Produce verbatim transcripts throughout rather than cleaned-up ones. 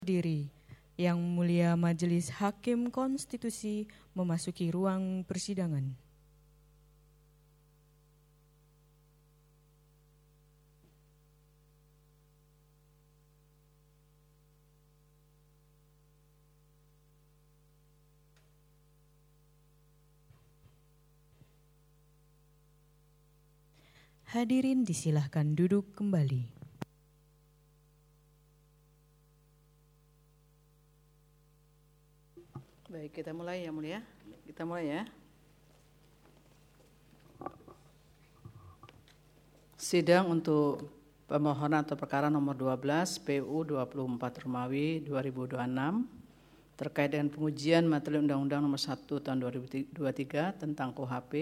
Diri. Yang Mulia Majelis Hakim Konstitusi memasuki ruang persidangan. Hadirin disilahkan duduk kembali. Baik, kita mulai ya Mulia. Kita mulai ya. Sidang untuk pemohonan atau perkara nomor dua belas P U dua puluh empat Romawi dua ribu dua puluh enam terkait dengan pengujian materi Undang-Undang nomor satu tahun dua ribu dua puluh tiga tentang K U H P,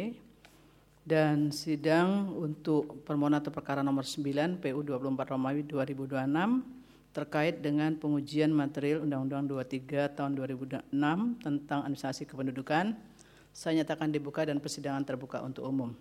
dan sidang untuk permohonan atau perkara nomor sembilan P U dua puluh empat Romawi dua ribu dua puluh enam terkait dengan pengujian material Undang-Undang dua puluh tiga tahun dua ribu enam tentang administrasi kependudukan. Saya nyatakan dibuka dan persidangan terbuka untuk umum.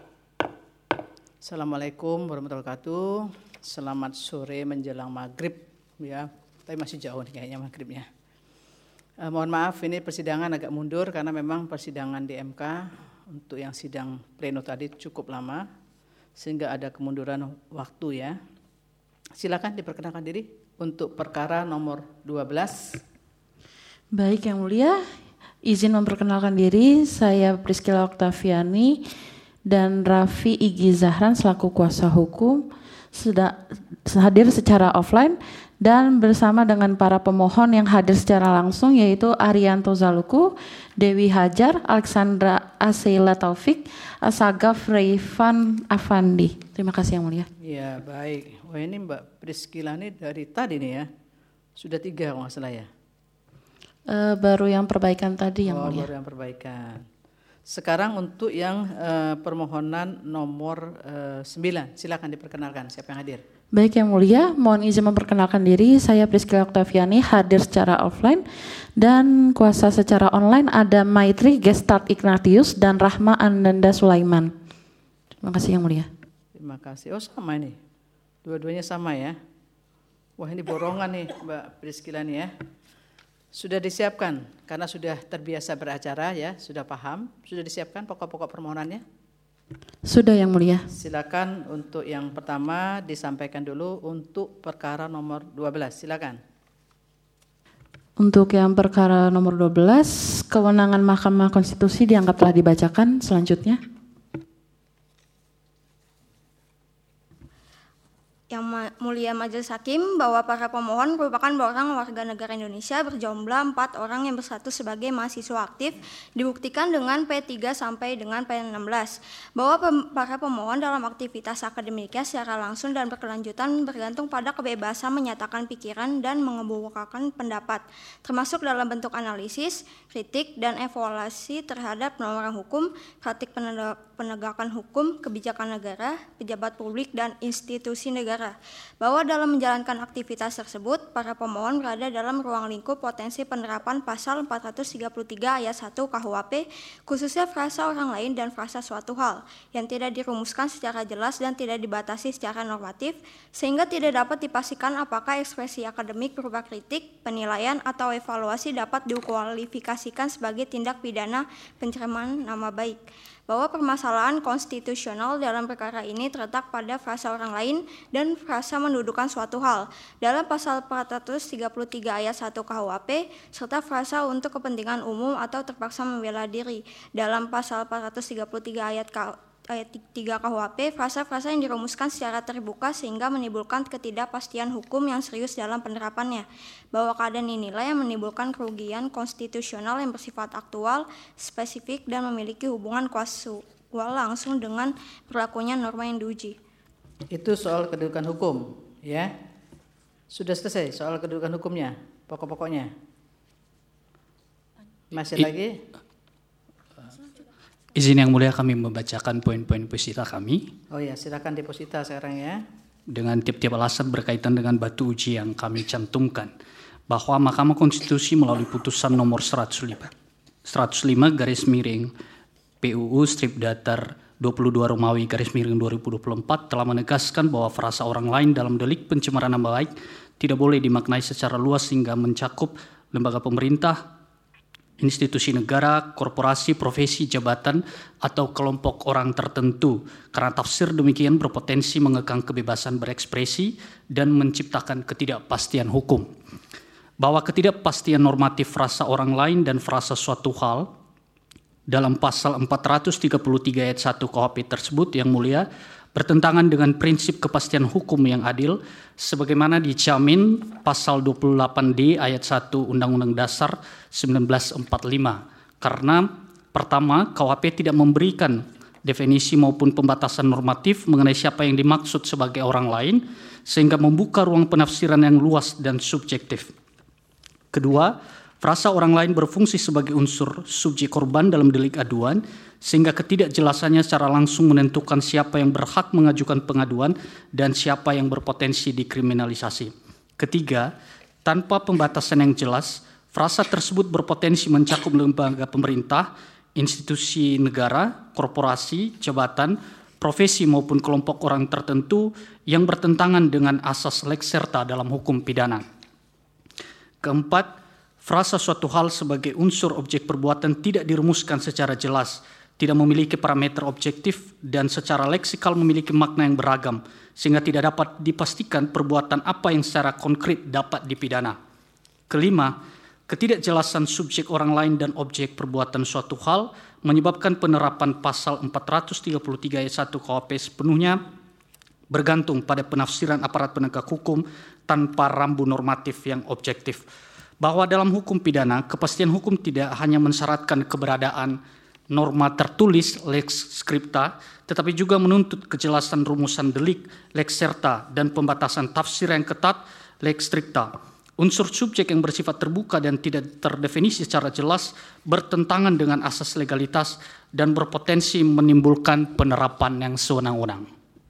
Assalamualaikum warahmatullahi wabarakatuh. Selamat sore menjelang maghrib ya, tapi masih jauh nih kayaknya maghribnya. Eh, mohon maaf ini persidangan agak mundur karena memang persidangan di M K untuk yang sidang pleno tadi cukup lama sehingga ada kemunduran waktu ya. Silakan diperkenalkan diri untuk perkara nomor dua belas. Baik Yang Mulia, izin memperkenalkan diri, saya Priscilla Oktaviani dan Raffi Igi Zahran selaku kuasa hukum sudah hadir secara offline dan bersama dengan para pemohon yang hadir secara langsung yaitu Arianto Zaluku, Dewi Hajar, Alexandra Aseila Taufik, Asagaf Reifan Afandi. Terima kasih Yang Mulia. Ya baik. Wah ini Mbak Priscilla ini dari tadi nih ya, sudah tiga kalau nggak salah ya. Uh, baru yang perbaikan tadi Yang oh, Mulia. Baru yang perbaikan. Sekarang untuk yang uh, permohonan nomor uh, sembilan, silakan diperkenalkan siapa yang hadir. Baik Yang Mulia, mohon izin memperkenalkan diri, saya Priscilla Oktaviani hadir secara offline dan kuasa secara online ada Maitri Gestart Ignatius dan Rahma Ananda Sulaiman. Terima kasih Yang Mulia. Terima kasih. Oh sama ini. Dua-duanya sama ya. Wah ini borongan nih Mbak Priscilla nih ya. Sudah disiapkan karena sudah terbiasa beracara ya, sudah paham, sudah disiapkan pokok-pokok permohonannya? Sudah Yang Mulia. Silakan untuk yang pertama disampaikan dulu untuk perkara nomor dua belas, silakan. Untuk yang perkara nomor dua belas, kewenangan Mahkamah Konstitusi dianggap telah dibacakan. Selanjutnya. Yang Mulia Majelis Hakim, bahwa para pemohon merupakan orang warga negara Indonesia berjumlah empat orang yang bersatu sebagai mahasiswa aktif, dibuktikan dengan P tiga sampai dengan P enam belas. Bahwa pem, para pemohon dalam aktivitas akademiknya secara langsung dan berkelanjutan bergantung pada kebebasan menyatakan pikiran dan mengemukakan pendapat, termasuk dalam bentuk analisis, kritik, dan evaluasi terhadap norma hukum, praktik penegakan hukum, kebijakan negara, pejabat publik, dan institusi negara. Bahwa dalam menjalankan aktivitas tersebut, para pemohon berada dalam ruang lingkup potensi penerapan pasal empat ratus tiga puluh tiga ayat satu K U H P, khususnya frasa orang lain dan frasa suatu hal, yang tidak dirumuskan secara jelas dan tidak dibatasi secara normatif, sehingga tidak dapat dipastikan apakah ekspresi akademik berupa kritik, penilaian, atau evaluasi dapat dikualifikasikan sebagai tindak pidana pencemaran nama baik. Bahwa permasalahan konstitusional dalam perkara ini terletak pada frasa orang lain dan frasa mendudukan suatu hal dalam pasal empat ratus tiga puluh tiga ayat satu K U H P serta frasa untuk kepentingan umum atau terpaksa membela diri dalam pasal empat ratus tiga puluh tiga ayat K ayat tiga K U H P, frasa-frasa yang dirumuskan secara terbuka sehingga menimbulkan ketidakpastian hukum yang serius dalam penerapannya. Bahwa keadaan inilah yang menimbulkan kerugian konstitusional yang bersifat aktual, spesifik, dan memiliki hubungan kausal langsung dengan berlakunya norma yang diuji. Itu soal kedudukan hukum, ya. Sudah selesai soal kedudukan hukumnya, pokok-pokoknya. Masih I, lagi? Izin Yang Mulia kami membacakan poin-poin posita kami. Oh ya, silakan deposita sekarang ya. Dengan tiap-tiap alasan berkaitan dengan batu uji yang kami cantumkan. Bahwa Mahkamah Konstitusi melalui putusan nomor seratus lima garis miring P U U strip datar dua puluh dua Romawi garis miring dua ribu dua puluh empat telah menegaskan bahwa frasa orang lain dalam delik pencemaran nama baik tidak boleh dimaknai secara luas sehingga mencakup lembaga pemerintah, institusi negara, korporasi, profesi, jabatan, atau kelompok orang tertentu. Karena tafsir demikian berpotensi mengekang kebebasan berekspresi dan menciptakan ketidakpastian hukum. Bahwa ketidakpastian normatif frasa orang lain dan frasa suatu hal dalam pasal empat ratus tiga puluh tiga ayat satu K U H P tersebut, Yang Mulia, bertentangan dengan prinsip kepastian hukum yang adil sebagaimana dijamin pasal dua puluh delapan D ayat satu Undang-Undang Dasar seribu sembilan ratus empat puluh lima. Karena pertama, K U H P tidak memberikan definisi maupun pembatasan normatif mengenai siapa yang dimaksud sebagai orang lain, sehingga membuka ruang penafsiran yang luas dan subjektif. Kedua, frasa orang lain berfungsi sebagai unsur subjek korban dalam delik aduan, sehingga ketidakjelasannya secara langsung menentukan siapa yang berhak mengajukan pengaduan dan siapa yang berpotensi dikriminalisasi. Ketiga, tanpa pembatasan yang jelas, frasa tersebut berpotensi mencakup lembaga pemerintah, institusi negara, korporasi, jabatan, profesi maupun kelompok orang tertentu yang bertentangan dengan asas lex serta dalam hukum pidana. Keempat, frasa suatu hal sebagai unsur objek perbuatan tidak dirumuskan secara jelas, tidak memiliki parameter objektif, dan secara leksikal memiliki makna yang beragam, sehingga tidak dapat dipastikan perbuatan apa yang secara konkret dapat dipidana. Kelima, ketidakjelasan subjek orang lain dan objek perbuatan suatu hal menyebabkan penerapan pasal empat ratus tiga puluh tiga ayat satu K U H P sepenuhnya bergantung pada penafsiran aparat penegak hukum tanpa rambu normatif yang objektif. Bahwa dalam hukum pidana, kepastian hukum tidak hanya mensyaratkan keberadaan norma tertulis lex scripta, tetapi juga menuntut kejelasan rumusan delik lex serta dan pembatasan tafsir yang ketat lex stricta. Unsur subjek yang bersifat terbuka dan tidak terdefinisi secara jelas bertentangan dengan asas legalitas dan berpotensi menimbulkan penerapan yang sewenang-wenang.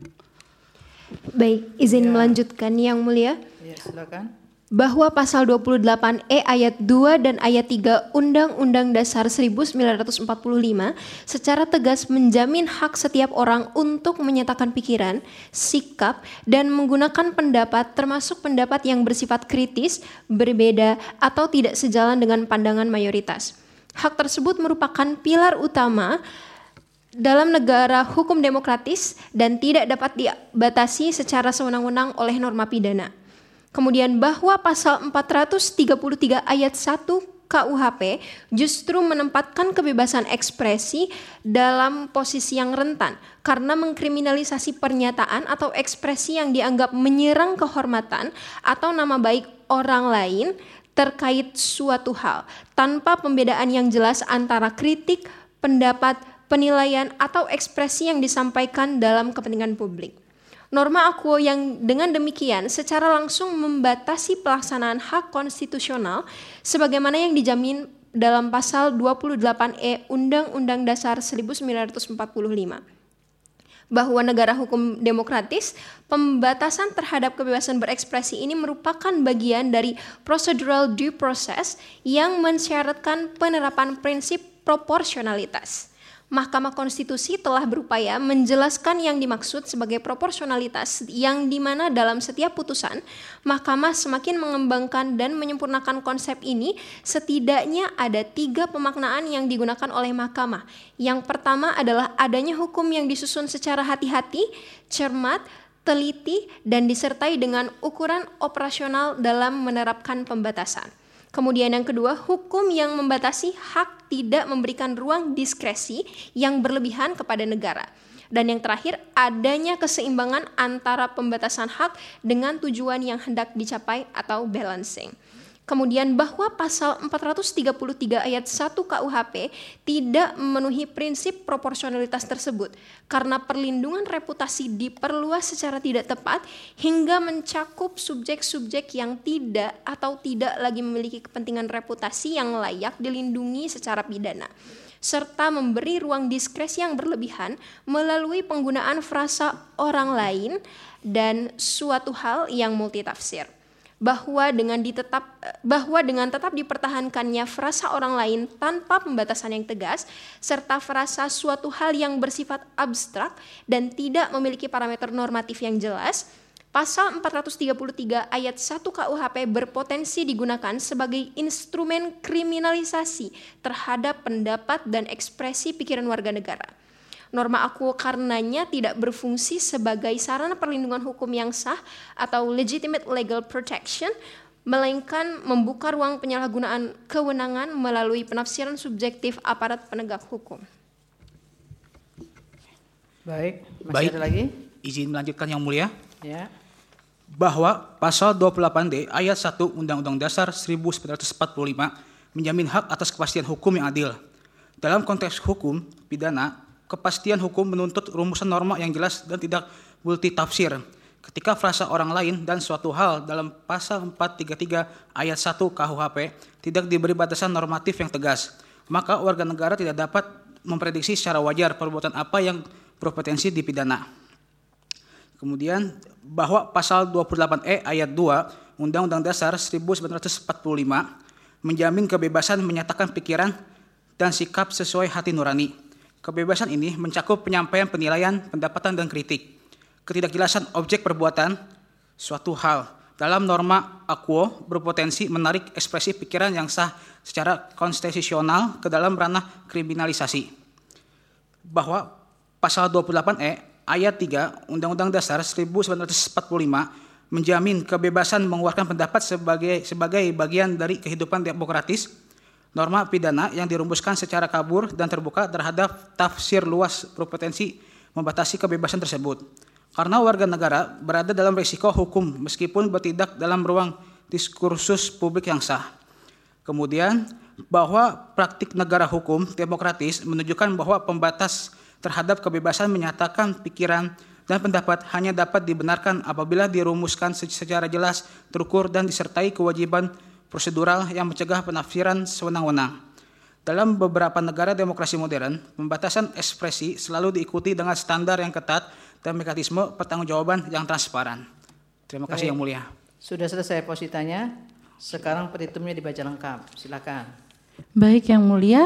Baik, izin Ya. melanjutkan Yang Mulia. Ya, silakan. Bahwa pasal dua puluh delapan E ayat dua dan ayat tiga Undang-Undang Dasar seribu sembilan ratus empat puluh lima secara tegas menjamin hak setiap orang untuk menyatakan pikiran, sikap, dan menggunakan pendapat termasuk pendapat yang bersifat kritis, berbeda, atau tidak sejalan dengan pandangan mayoritas. Hak tersebut merupakan pilar utama dalam negara hukum demokratis dan tidak dapat dibatasi secara sewenang-wenang oleh norma pidana. Kemudian bahwa pasal empat ratus tiga puluh tiga ayat satu K U H P justru menempatkan kebebasan ekspresi dalam posisi yang rentan karena mengkriminalisasi pernyataan atau ekspresi yang dianggap menyerang kehormatan atau nama baik orang lain terkait suatu hal tanpa pembedaan yang jelas antara kritik, pendapat, penilaian, atau ekspresi yang disampaikan dalam kepentingan publik. Norma Akuo yang dengan demikian secara langsung membatasi pelaksanaan hak konstitusional sebagaimana yang dijamin dalam pasal dua puluh delapan E Undang-Undang Dasar seribu sembilan ratus empat puluh lima. Bahwa negara hukum demokratis, pembatasan terhadap kebebasan berekspresi ini merupakan bagian dari procedural due process yang mensyaratkan penerapan prinsip proporsionalitas. Mahkamah Konstitusi telah berupaya menjelaskan yang dimaksud sebagai proporsionalitas yang dimana dalam setiap putusan, Mahkamah semakin mengembangkan dan menyempurnakan konsep ini. Setidaknya ada tiga pemaknaan yang digunakan oleh Mahkamah. Yang pertama adalah adanya hukum yang disusun secara hati-hati, cermat, teliti, dan disertai dengan ukuran operasional dalam menerapkan pembatasan. Kemudian yang kedua, hukum yang membatasi hak tidak memberikan ruang diskresi yang berlebihan kepada negara. Dan yang terakhir, adanya keseimbangan antara pembatasan hak dengan tujuan yang hendak dicapai atau balancing. Kemudian bahwa pasal empat ratus tiga puluh tiga ayat satu K U H P tidak memenuhi prinsip proporsionalitas tersebut karena perlindungan reputasi diperluas secara tidak tepat hingga mencakup subjek-subjek yang tidak atau tidak lagi memiliki kepentingan reputasi yang layak dilindungi secara pidana, serta memberi ruang diskresi yang berlebihan melalui penggunaan frasa orang lain dan suatu hal yang multitafsir. Bahwa dengan ditetap bahwa dengan tetap dipertahankannya frasa orang lain tanpa pembatasan yang tegas serta frasa suatu hal yang bersifat abstrak dan tidak memiliki parameter normatif yang jelas Pasal empat ratus tiga puluh tiga ayat satu K U H P berpotensi digunakan sebagai instrumen kriminalisasi terhadap pendapat dan ekspresi pikiran warga negara. Norma akuo karenanya tidak berfungsi sebagai sarana perlindungan hukum yang sah atau legitimate legal protection, melainkan membuka ruang penyalahgunaan kewenangan melalui penafsiran subjektif aparat penegak hukum. Baik, masih Baik. ada lagi? Izin melanjutkan Yang Mulia. Ya. Bahwa pasal dua puluh delapan D ayat satu Undang-Undang Dasar seribu sembilan ratus empat puluh lima menjamin hak atas kepastian hukum yang adil. Dalam konteks hukum pidana, kepastian hukum menuntut rumusan norma yang jelas dan tidak multitafsir. Ketika frasa orang lain dan suatu hal dalam pasal empat ratus tiga puluh tiga ayat satu K U H P tidak diberi batasan normatif yang tegas, maka warga negara tidak dapat memprediksi secara wajar perbuatan apa yang berpotensi dipidana. Kemudian bahwa pasal dua puluh delapan E ayat dua Undang-Undang Dasar seribu sembilan ratus empat puluh lima menjamin kebebasan menyatakan pikiran dan sikap sesuai hati nurani. Kebebasan ini mencakup penyampaian penilaian, pendapatan, dan kritik. Ketidakjelasan objek perbuatan suatu hal dalam norma akuo berpotensi menarik ekspresi pikiran yang sah secara konstitusional ke dalam ranah kriminalisasi. Bahwa pasal dua puluh delapan E ayat tiga Undang-Undang Dasar seribu sembilan ratus empat puluh lima menjamin kebebasan mengeluarkan pendapat sebagai sebagai bagian dari kehidupan demokratis. Norma pidana yang dirumuskan secara kabur dan terbuka terhadap tafsir luas berpotensi membatasi kebebasan tersebut. Karena warga negara berada dalam risiko hukum meskipun bertindak dalam ruang diskursus publik yang sah. Kemudian bahwa praktik negara hukum demokratis menunjukkan bahwa pembatas terhadap kebebasan menyatakan pikiran dan pendapat hanya dapat dibenarkan apabila dirumuskan secara jelas, terukur, dan disertai kewajiban prosedural yang mencegah penafsiran sewenang-wenang. Dalam beberapa negara demokrasi modern, pembatasan ekspresi selalu diikuti dengan standar yang ketat dan mekanisme pertanggungjawaban yang transparan. Terima kasih. Baik. Yang Mulia. Sudah selesai positanya. Sekarang petitumnya dibaca lengkap. Silakan. Baik, Yang Mulia.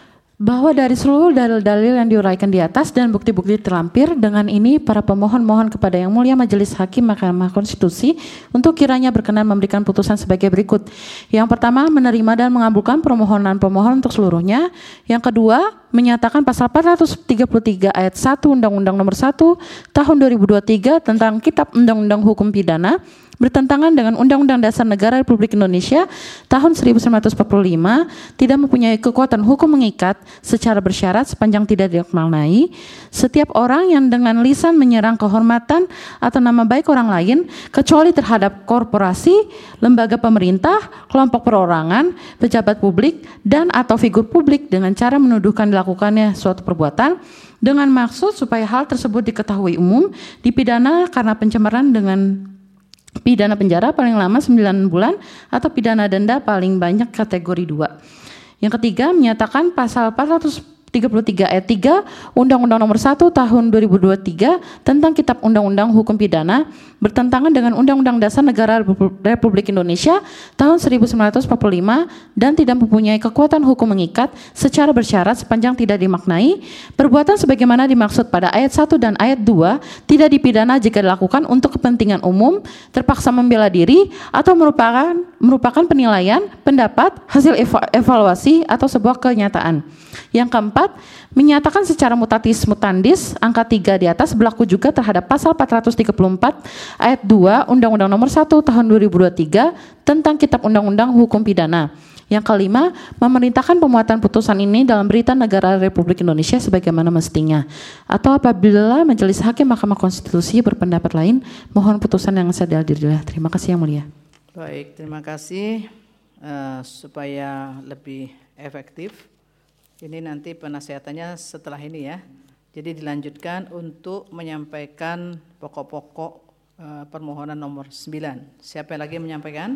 Bahwa dari seluruh dalil-dalil yang diuraikan di atas dan bukti-bukti terlampir, dengan ini para pemohon mohon kepada Yang Mulia Majelis Hakim Mahkamah Konstitusi untuk kiranya berkenan memberikan putusan sebagai berikut. Yang pertama, menerima dan mengabulkan permohonan pemohon untuk seluruhnya. Yang kedua, menyatakan pasal empat ratus tiga puluh tiga ayat satu Undang-Undang Nomor satu Tahun dua ribu dua puluh tiga tentang Kitab Undang-Undang Hukum Pidana bertentangan dengan Undang-Undang Dasar Negara Republik Indonesia tahun seribu sembilan ratus empat puluh lima, tidak mempunyai kekuatan hukum mengikat secara bersyarat sepanjang tidak dimaknai. Setiap orang yang dengan lisan menyerang kehormatan atau nama baik orang lain, kecuali terhadap korporasi, lembaga pemerintah, kelompok perorangan, pejabat publik, dan atau figur publik dengan cara menuduhkan dilakukannya suatu perbuatan, dengan maksud supaya hal tersebut diketahui umum, dipidana karena pencemaran dengan pidana penjara paling lama sembilan bulan atau pidana denda paling banyak kategori dua. Yang ketiga, menyatakan pasal empat ratus tiga puluh tiga ayat tiga Undang-Undang Nomor satu Tahun dua ribu dua puluh tiga tentang Kitab Undang-Undang Hukum Pidana bertentangan dengan Undang-Undang Dasar Negara Republik Indonesia tahun seribu sembilan ratus empat puluh lima dan tidak mempunyai kekuatan hukum mengikat secara bersyarat sepanjang tidak dimaknai. Perbuatan sebagaimana dimaksud pada ayat satu dan ayat dua tidak dipidana jika dilakukan untuk kepentingan umum, terpaksa membela diri, atau merupakan merupakan penilaian, pendapat, hasil evaluasi, atau sebuah kenyataan. Yang keempat, menyatakan secara mutatis mutandis angka tiga di atas berlaku juga terhadap pasal empat ratus tiga puluh empat ayat dua Undang-Undang Nomor satu Tahun dua ribu dua puluh tiga tentang Kitab Undang-Undang Hukum Pidana. Yang kelima, memerintahkan pemuatan putusan ini dalam Berita Negara Republik Indonesia sebagaimana mestinya. Atau apabila Majelis Hakim Mahkamah Konstitusi berpendapat lain, mohon putusan yang saya diadili. Terima kasih Yang Mulia. Baik, terima kasih. Uh, supaya lebih efektif, ini nanti penasehatannya setelah ini ya. Jadi dilanjutkan untuk menyampaikan pokok-pokok uh, permohonan nomor sembilan. Siapa yang lagi menyampaikan?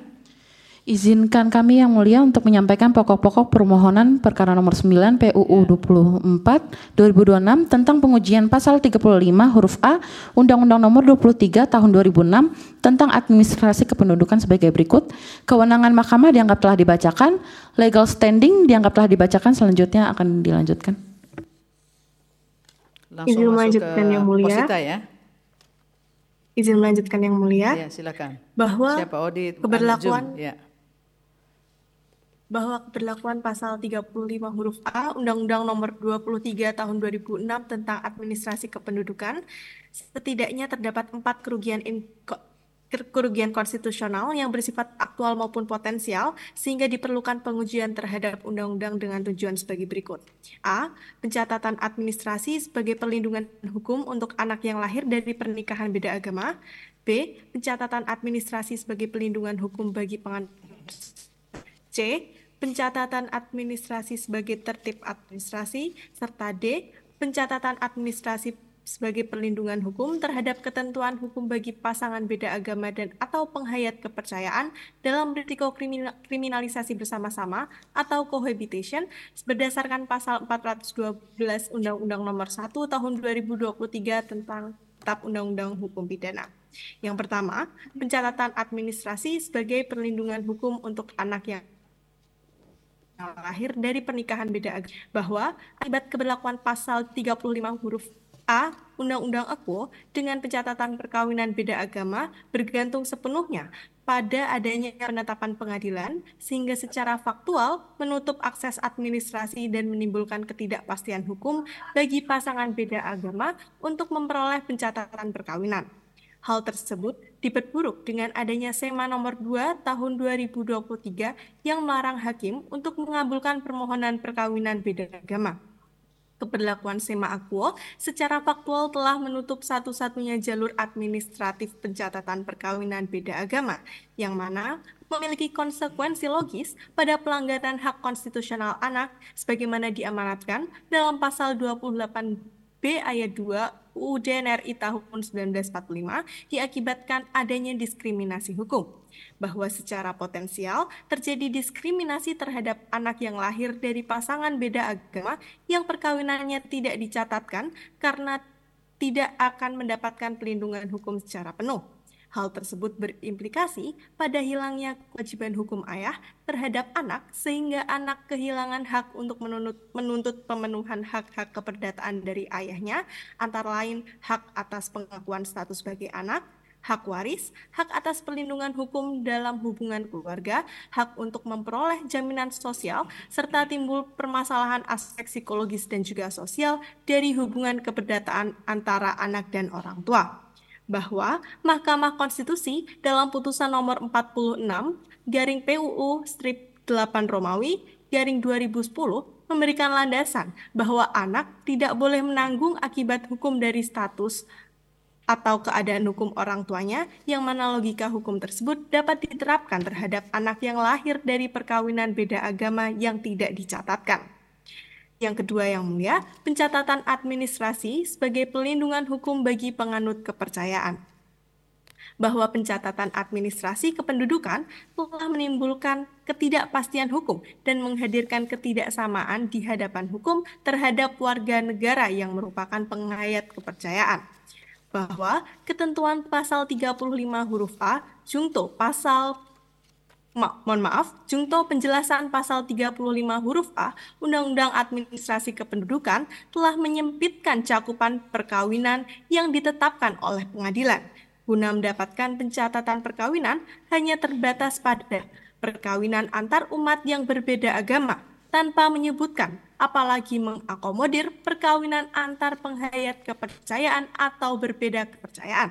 Izinkan kami Yang Mulia untuk menyampaikan pokok-pokok permohonan perkara nomor sembilan P U U dua puluh empat dua ribu dua puluh enam tentang pengujian pasal tiga puluh lima huruf A Undang-Undang Nomor dua puluh tiga Tahun dua ribu enam tentang administrasi kependudukan sebagai berikut. Kewenangan mahkamah dianggap telah dibacakan, legal standing dianggap telah dibacakan, selanjutnya akan dilanjutkan. Langsung Izin masuk melanjutkan ke Yang Mulia. Posita ya. Izin melanjutkan Yang Mulia. Ya, silakan. Bahwa Siapa audit? keberlakuan Ya. bahwa keberlakuan pasal tiga puluh lima huruf A Undang-Undang Nomor dua puluh tiga Tahun dua ribu enam tentang Administrasi Kependudukan, setidaknya terdapat empat kerugian in, kerugian konstitusional yang bersifat aktual maupun potensial, sehingga diperlukan pengujian terhadap undang-undang dengan tujuan sebagai berikut. A. Pencatatan administrasi sebagai perlindungan hukum untuk anak yang lahir dari pernikahan beda agama. B. Pencatatan administrasi sebagai perlindungan hukum bagi penganut. C. Pencatatan administrasi sebagai tertib administrasi. Serta D. Pencatatan administrasi sebagai perlindungan hukum terhadap ketentuan hukum bagi pasangan beda agama dan atau penghayat kepercayaan dalam risiko kriminalisasi bersama-sama atau cohabitation berdasarkan pasal empat ratus dua belas Undang-Undang Nomor satu Tahun dua ribu dua puluh tiga tentang Kitab Undang-Undang Hukum Pidana. Yang pertama, pencatatan administrasi sebagai perlindungan hukum untuk anak yang lahir dari pernikahan beda agama, bahwa akibat keberlakuan pasal tiga puluh lima huruf A Undang-Undang A K U dengan pencatatan perkawinan beda agama bergantung sepenuhnya pada adanya penetapan pengadilan, sehingga secara faktual menutup akses administrasi dan menimbulkan ketidakpastian hukum bagi pasangan beda agama untuk memperoleh pencatatan perkawinan. Hal tersebut diperburuk dengan adanya SEMA nomor dua tahun dua ribu dua puluh tiga yang melarang hakim untuk mengabulkan permohonan perkawinan beda agama. Keberlakuan SEMA A K U secara faktual telah menutup satu-satunya jalur administratif pencatatan perkawinan beda agama, yang mana memiliki konsekuensi logis pada pelanggaran hak konstitusional anak sebagaimana diamanatkan dalam pasal dua puluh delapan B ayat dua U U D N R I tahun seribu sembilan ratus empat puluh lima diakibatkan adanya diskriminasi hukum, bahwa secara potensial terjadi diskriminasi terhadap anak yang lahir dari pasangan beda agama yang perkawinannya tidak dicatatkan karena tidak akan mendapatkan pelindungan hukum secara penuh. Hal tersebut berimplikasi pada hilangnya kewajiban hukum ayah terhadap anak, sehingga anak kehilangan hak untuk menuntut, menuntut pemenuhan hak-hak keperdataan dari ayahnya, antara lain hak atas pengakuan status sebagai anak, hak waris, hak atas perlindungan hukum dalam hubungan keluarga, hak untuk memperoleh jaminan sosial, serta timbul permasalahan aspek psikologis dan juga sosial dari hubungan keperdataan antara anak dan orang tua. Bahwa Mahkamah Konstitusi dalam putusan nomor empat puluh enam garing P U U strip delapan Romawi garing dua ribu sepuluh memberikan landasan bahwa anak tidak boleh menanggung akibat hukum dari status atau keadaan hukum orang tuanya, yang mana logika hukum tersebut dapat diterapkan terhadap anak yang lahir dari perkawinan beda agama yang tidak dicatatkan. Yang kedua yang mulia, pencatatan administrasi sebagai pelindungan hukum bagi penganut kepercayaan. Bahwa pencatatan administrasi kependudukan telah menimbulkan ketidakpastian hukum dan menghadirkan ketidaksamaan di hadapan hukum terhadap warga negara yang merupakan penghayat kepercayaan. Bahwa ketentuan pasal tiga puluh lima huruf A, jungto pasal Ma, mohon maaf, jungto penjelasan pasal tiga puluh lima huruf A Undang-Undang Administrasi Kependudukan telah menyempitkan cakupan perkawinan yang ditetapkan oleh pengadilan, guna mendapatkan pencatatan perkawinan hanya terbatas pada perkawinan antar umat yang berbeda agama, tanpa menyebutkan apalagi mengakomodir perkawinan antar penghayat kepercayaan atau berbeda kepercayaan.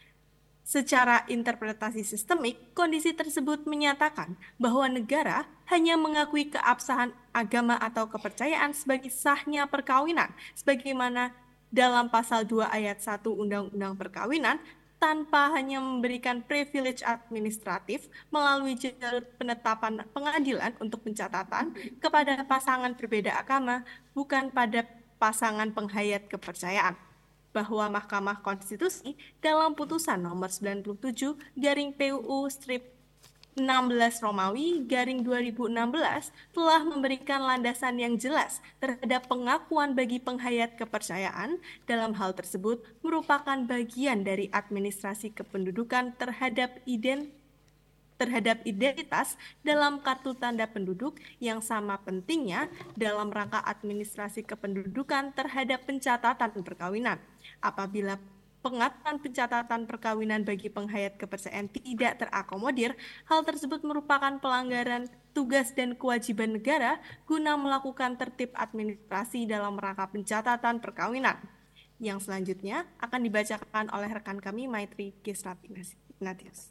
Secara interpretasi sistemik, kondisi tersebut menyatakan bahwa negara hanya mengakui keabsahan agama atau kepercayaan sebagai sahnya perkawinan, sebagaimana dalam pasal dua ayat satu Undang-Undang Perkawinan, tanpa hanya memberikan privilege administratif melalui jalur penetapan pengadilan untuk pencatatan kepada pasangan berbeda agama, bukan pada pasangan penghayat kepercayaan. Bahwa Mahkamah Konstitusi dalam putusan nomor sembilan puluh tujuh garing P U U strip enam belas Romawi garing dua ribu enam belas telah memberikan landasan yang jelas terhadap pengakuan bagi penghayat kepercayaan. Dalam hal tersebut merupakan bagian dari administrasi kependudukan terhadap identitas terhadap identitas dalam kartu tanda penduduk, yang sama pentingnya dalam rangka administrasi kependudukan terhadap pencatatan perkawinan. Apabila pengaturan pencatatan perkawinan bagi penghayat kepercayaan tidak terakomodir, hal tersebut merupakan pelanggaran tugas dan kewajiban negara guna melakukan tertib administrasi dalam rangka pencatatan perkawinan. Yang selanjutnya akan dibacakan oleh rekan kami Maitri Gisrati Ignatius.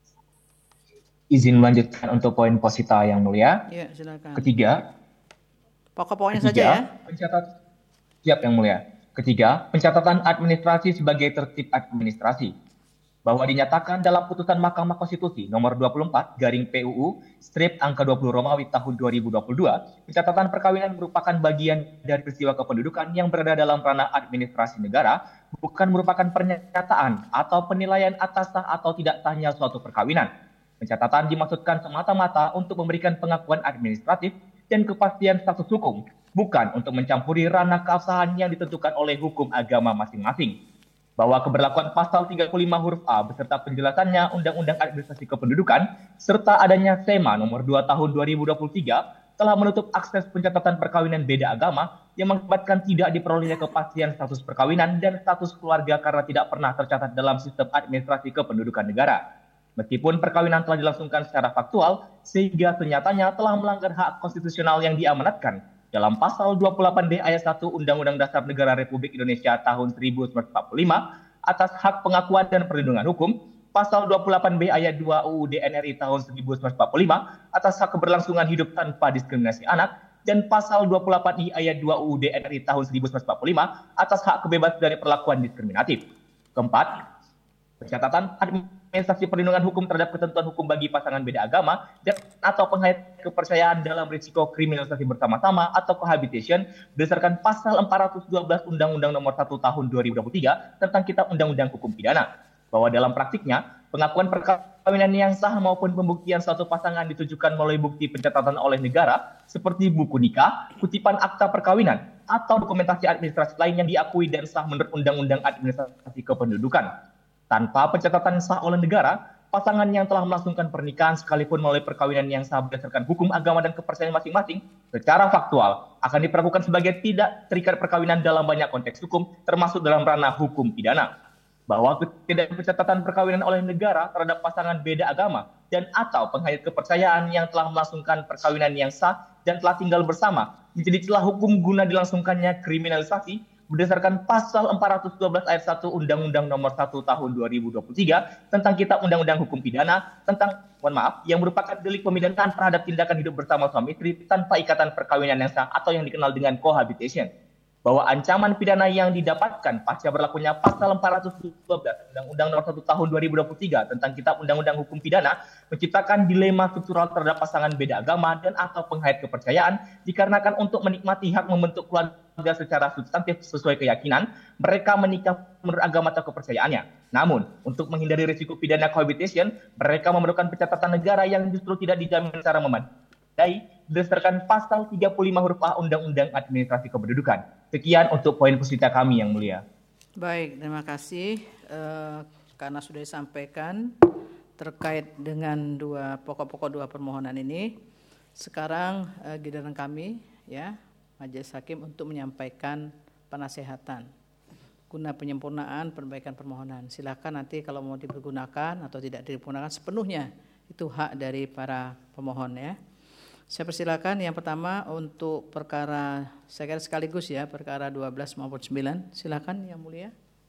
Izin melanjutkan untuk poin posita yang mulia. Ya, silakan. Ketiga, pokok-pokoknya ketiga, saja ya. Pencatat, siap yang mulia. Ketiga, pencatatan administrasi sebagai tertib administrasi. Bahwa dinyatakan dalam putusan Mahkamah Konstitusi nomor dua puluh empat garing P U U strip angka dua puluh Romawi tahun dua ribu dua puluh dua, pencatatan perkawinan merupakan bagian dari peristiwa kependudukan yang berada dalam ranah administrasi negara, bukan merupakan pernyataan atau penilaian atas sah atau tidak sahnya suatu perkawinan. Pencatatan dimaksudkan semata-mata untuk memberikan pengakuan administratif dan kepastian status hukum, bukan untuk mencampuri ranah keabsahan yang ditentukan oleh hukum agama masing-masing. Bahwa keberlakuan pasal tiga puluh lima huruf A beserta penjelasannya Undang-Undang Administrasi Kependudukan serta adanya SEMA nomor dua tahun dua ribu dua puluh tiga telah menutup akses pencatatan perkawinan beda agama yang mengakibatkan tidak diperolehnya kepastian status perkawinan dan status keluarga karena tidak pernah tercatat dalam sistem administrasi kependudukan negara. Meskipun perkawinan telah dilangsungkan secara faktual, sehingga ternyatanya telah melanggar hak konstitusional yang diamanatkan dalam pasal dua puluh delapan D ayat satu Undang-Undang Dasar Negara Republik Indonesia tahun seribu sembilan ratus empat puluh lima atas hak pengakuan dan perlindungan hukum, pasal dua puluh delapan B ayat dua U U D N R I tahun seribu sembilan ratus empat puluh lima atas hak keberlangsungan hidup tanpa diskriminasi anak, dan pasal dua puluh delapan I ayat dua U U D N R I tahun seribu sembilan ratus empat puluh lima atas hak kebebasan dari perlakuan diskriminatif. Keempat, pencatatan administrasi perlindungan hukum terhadap ketentuan hukum bagi pasangan beda agama dan atau penghayat kepercayaan dalam risiko kriminalisasi bersama-sama atau cohabitation berdasarkan pasal empat ratus dua belas Undang-Undang Nomor satu Tahun dua ribu dua puluh tiga tentang Kitab Undang-Undang Hukum Pidana. Bahwa dalam praktiknya, pengakuan perkawinan yang sah maupun pembuktian suatu pasangan ditujukan melalui bukti pencatatan oleh negara seperti buku nikah, kutipan akta perkawinan, atau dokumentasi administrasi lain yang diakui dan sah menurut Undang-Undang Administrasi Kependudukan. Tanpa pencatatan sah oleh negara, pasangan yang telah melangsungkan pernikahan sekalipun melalui perkawinan yang sah berdasarkan hukum agama dan kepercayaan masing-masing, secara faktual akan diperlakukan sebagai tidak terikat perkawinan dalam banyak konteks hukum, termasuk dalam ranah hukum pidana. Bahwa ketidak pencatatan perkawinan oleh negara terhadap pasangan beda agama dan atau penghayat kepercayaan yang telah melangsungkan perkawinan yang sah dan telah tinggal bersama menjadi celah hukum guna dilangsungkannya kriminalisasi berdasarkan pasal empat ratus dua belas ayat satu Undang-Undang Nomor satu Tahun dua ribu dua puluh tiga tentang Kitab Undang-Undang Hukum Pidana tentang, mohon maaf, yang merupakan delik pemidanaan terhadap tindakan hidup bersama suami istri tanpa ikatan perkawinan yang sah atau yang dikenal dengan cohabitation. Bahwa ancaman pidana yang didapatkan pasca berlakunya pasal empat ratus dua belas Undang-Undang Nomor satu Tahun dua ribu dua puluh tiga tentang Kitab Undang-Undang Hukum Pidana menciptakan dilema struktural terhadap pasangan beda agama dan atau penghayat kepercayaan dikarenakan untuk menikmati hak membentuk keluarga secara substantif sesuai keyakinan, mereka menikah menurut agama atau kepercayaannya. Namun, untuk menghindari risiko pidana cohabitation, mereka memerlukan pencatatan negara yang justru tidak dijamin secara memadai berdasarkan pasal tiga puluh lima huruf A Undang-Undang Administrasi Kependudukan. Sekian untuk poin posita kami yang mulia. Baik, terima kasih. Eh, karena sudah disampaikan terkait dengan dua pokok-pokok dua permohonan ini, sekarang eh, giliran kami, ya, Majelis Hakim untuk menyampaikan penasehatan guna penyempurnaan perbaikan permohonan. Silakan nanti kalau mau dipergunakan atau tidak dipergunakan sepenuhnya itu hak dari para pemohon, ya. Saya persilakan yang pertama untuk perkara, saya kira sekaligus ya, perkara dua belas maupun sembilan. Silakan yang mulia.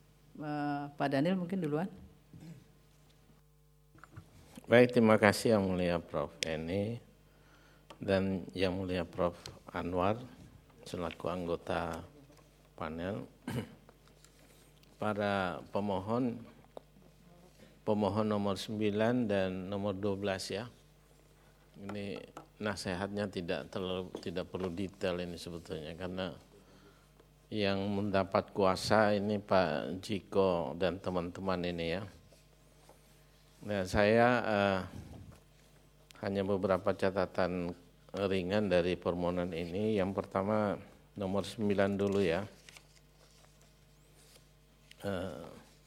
Pak Daniel mungkin duluan. Baik, terima kasih yang mulia Prof Eni dan yang mulia Prof Anwar selaku anggota panel. Para pemohon, pemohon nomor sembilan dan nomor dua belas ya. Ini nasihatnya tidak terlalu tidak perlu detail ini sebetulnya karena yang mendapat kuasa ini Pak Jiko dan teman-teman ini ya. Nah, saya eh, hanya beberapa catatan ringan dari permohonan ini. Yang pertama nomor sembilan dulu ya. Eh,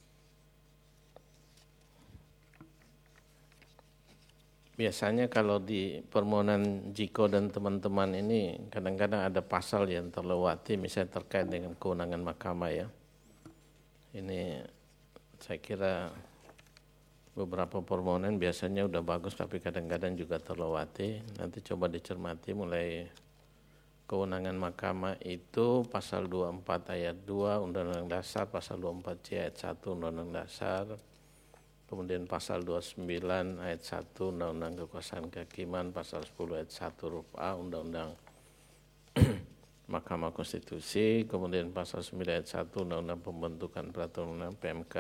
Biasanya kalau di permohonan Jiko dan teman-teman ini kadang-kadang ada pasal yang terlewati misalnya terkait dengan kewenangan mahkamah ya. Ini saya kira beberapa permohonan biasanya udah bagus tapi kadang-kadang juga terlewati. Nanti coba dicermati mulai kewenangan mahkamah itu pasal dua puluh empat ayat dua Undang-Undang Dasar, pasal dua puluh empat C ayat satu Undang-Undang Dasar, kemudian pasal dua puluh sembilan ayat satu Undang-Undang Kekuasaan Kehakiman, pasal sepuluh ayat satu huruf A Undang-Undang Mahkamah Konstitusi, kemudian pasal sembilan ayat satu Undang-Undang Pembentukan Peraturan P M K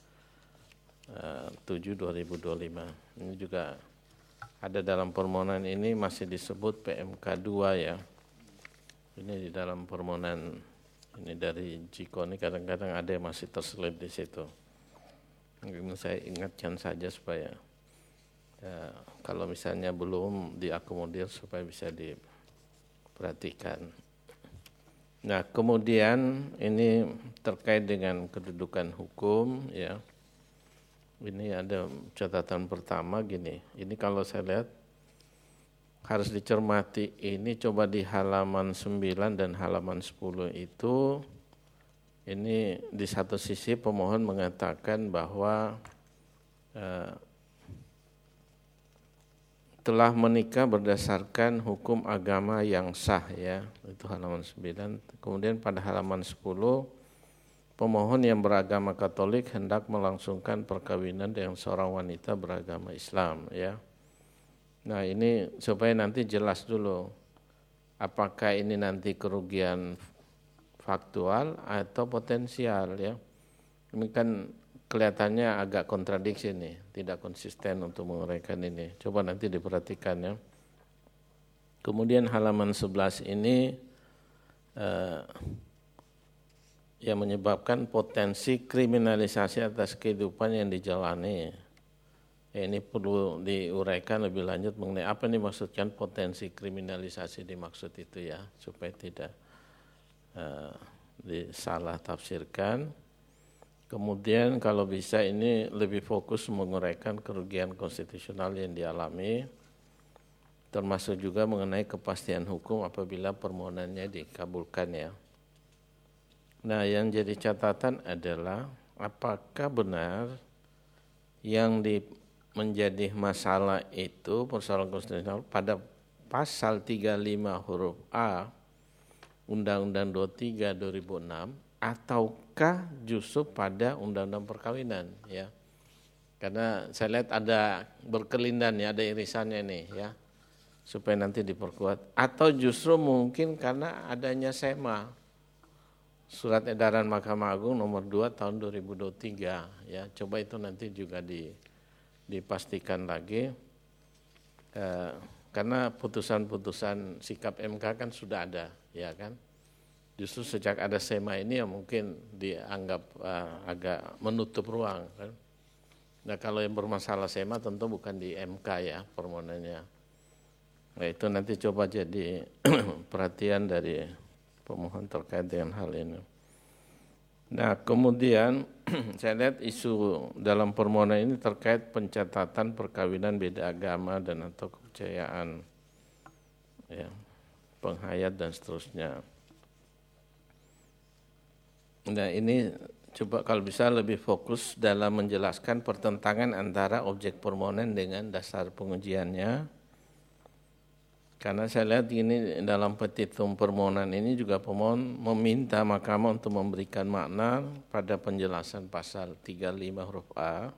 tujuh dua ribu dua puluh lima. Ini juga ada dalam permohonan ini masih disebut P M K dua ya. Ini di dalam permohonan ini dari Jiko ini kadang-kadang ada yang masih terselip di situ. Ini saya ingatkan saja supaya ya, kalau misalnya belum diakomodir supaya bisa diperhatikan. Nah, kemudian ini terkait dengan kedudukan hukum ya. Ini ada catatan pertama gini, ini kalau saya lihat harus dicermati, ini coba di halaman sembilan dan halaman sepuluh itu, ini di satu sisi pemohon mengatakan bahwa eh, telah menikah berdasarkan hukum agama yang sah ya, itu halaman sembilan, kemudian pada halaman sepuluh, pemohon yang beragama Katolik hendak melangsungkan perkawinan dengan seorang wanita beragama Islam ya. Nah, ini supaya nanti jelas dulu apakah ini nanti kerugian faktual atau potensial ya. Ini kan kelihatannya agak kontradiksi nih, tidak konsisten untuk menguraikan ini. Coba nanti diperhatikan ya. Kemudian halaman sebelas ini eh, yang menyebabkan potensi kriminalisasi atas kehidupan yang dijalani. Ya, ini perlu diuraikan lebih lanjut mengenai apa ini maksudkan potensi kriminalisasi dimaksud itu ya, supaya tidak uh, disalah tafsirkan. Kemudian kalau bisa ini lebih fokus menguraikan kerugian konstitusional yang dialami, termasuk juga mengenai kepastian hukum apabila permohonannya dikabulkan ya. Nah, yang jadi catatan adalah apakah benar yang di, menjadi masalah itu persoalan konstitusional pada pasal tiga puluh lima huruf A Undang-Undang dua puluh tiga dua ribu enam ataukah justru pada Undang-Undang Perkawinan ya. Karena saya lihat ada berkelindan ya, ada irisannya nih ya, supaya nanti diperkuat. Atau justru mungkin karena adanya SEMA, Surat Edaran Mahkamah Agung nomor dua tahun dua ribu dua puluh tiga ya. Coba itu nanti juga di, dipastikan lagi eh, karena putusan-putusan sikap M K kan sudah ada ya kan. Justru sejak ada SEMA ini ya mungkin dianggap eh, agak menutup ruang kan. Nah, kalau yang bermasalah SEMA tentu bukan di M K ya permohonannya. Nah, itu nanti coba jadi perhatian dari pemohon terkait dengan hal ini. Nah, kemudian saya lihat isu dalam permohonan ini terkait pencatatan perkawinan beda agama dan atau kepercayaan, ya, penghayat dan seterusnya. Nah, ini coba kalau bisa lebih fokus dalam menjelaskan pertentangan antara objek permohonan dengan dasar pengujiannya. Karena saya lihat ini dalam petitum permohonan ini juga pemohon meminta mahkamah untuk memberikan makna pada penjelasan pasal tiga puluh lima huruf A.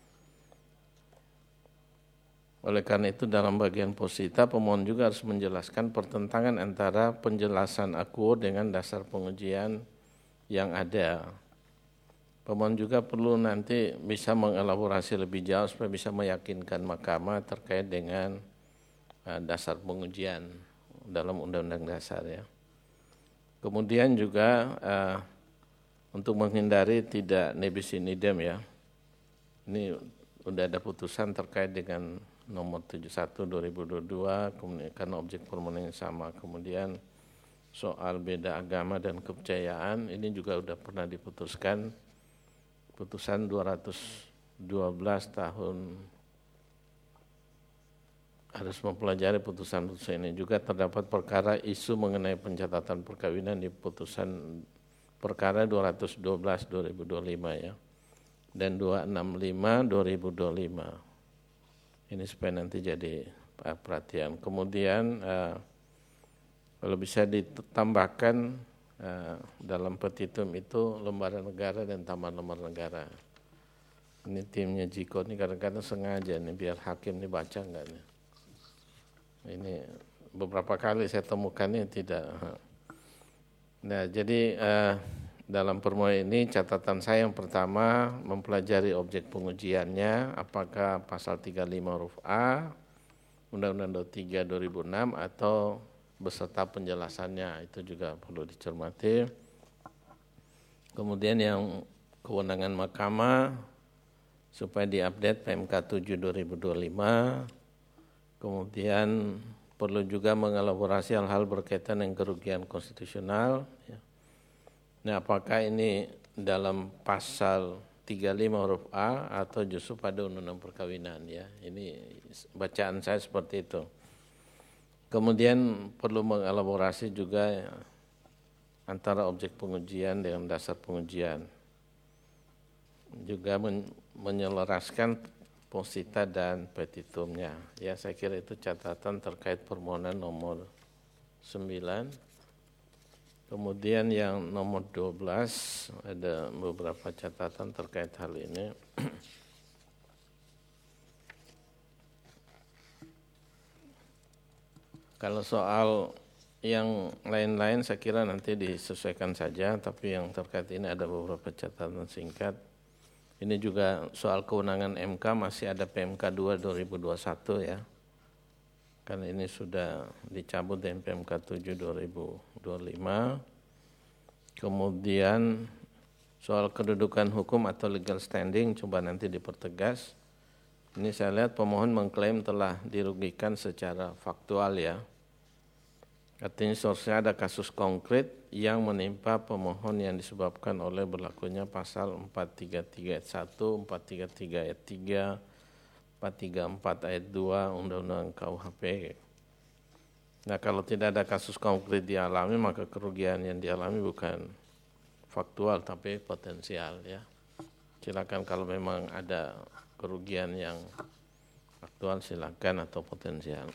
Oleh karena itu dalam bagian posita pemohon juga harus menjelaskan pertentangan antara penjelasan akuo dengan dasar pengujian yang ada. Pemohon juga perlu nanti bisa mengelaborasi lebih jauh supaya bisa meyakinkan mahkamah terkait dengan dasar pengujian dalam Undang-Undang Dasar ya. Kemudian juga uh, untuk menghindari tidak nebis in idem ya. Ini sudah ada putusan terkait dengan nomor tujuh puluh satu dua ribu dua puluh dua kemudian karena objek permohonan yang sama. Kemudian soal beda agama dan kepercayaan ini juga sudah pernah diputuskan putusan dua ratus dua belas tahun. Harus mempelajari putusan-putusan ini. Juga terdapat perkara isu mengenai pencatatan perkawinan di putusan perkara dua ratus dua belas dua ribu dua puluh lima ya. dan dua ratus enam puluh lima dua ribu dua puluh lima. Ini supaya nanti jadi perhatian. Kemudian uh, kalau bisa ditambahkan uh, dalam petitum itu lembaran negara dan tambahan lembaran negara. Ini timnya Jiko ini kadang-kadang sengaja nih biar hakim nih baca enggak nih. Ini beberapa kali saya temukan ini tidak. Nah, jadi uh, dalam permohonan ini catatan saya yang pertama mempelajari objek pengujiannya apakah pasal tiga puluh lima huruf A Undang-Undang dua puluh tiga dua ribu enam atau beserta penjelasannya, itu juga perlu dicermati. Kemudian yang kewenangan mahkamah supaya diupdate P M K tujuh dua ribu dua puluh lima. Kemudian perlu juga mengelaborasi hal-hal berkaitan dengan kerugian konstitusional. Ya. Nah, apakah ini dalam pasal tiga puluh lima huruf A atau justru pada undang-undang perkawinan ya. Ini bacaan saya seperti itu. Kemudian perlu mengelaborasi juga ya, antara objek pengujian dengan dasar pengujian. Juga men- menyelaraskan posita dan petitumnya. Ya, saya kira itu catatan terkait permohonan nomor sembilan. Kemudian yang nomor dua belas ada beberapa catatan terkait hal ini. Kalau soal yang lain-lain saya kira nanti disesuaikan saja, tapi yang terkait ini ada beberapa catatan singkat. Ini juga soal kewenangan M K masih ada P M K dua dua ribu dua puluh satu ya. Karena ini sudah dicabut dengan P M K tujuh dua ribu dua puluh lima. Kemudian soal kedudukan hukum atau legal standing coba nanti dipertegas. Ini saya lihat pemohon mengklaim telah dirugikan secara faktual ya. Artinya seharusnya ada kasus konkret yang menimpa pemohon yang disebabkan oleh berlakunya pasal empat tiga tiga ayat satu, empat tiga tiga ayat tiga, empat tiga empat ayat dua Undang-Undang K U H P. Nah, kalau tidak ada kasus konkret dialami maka kerugian yang dialami bukan faktual tapi potensial ya. Silakan kalau memang ada kerugian yang faktual silakan atau potensial.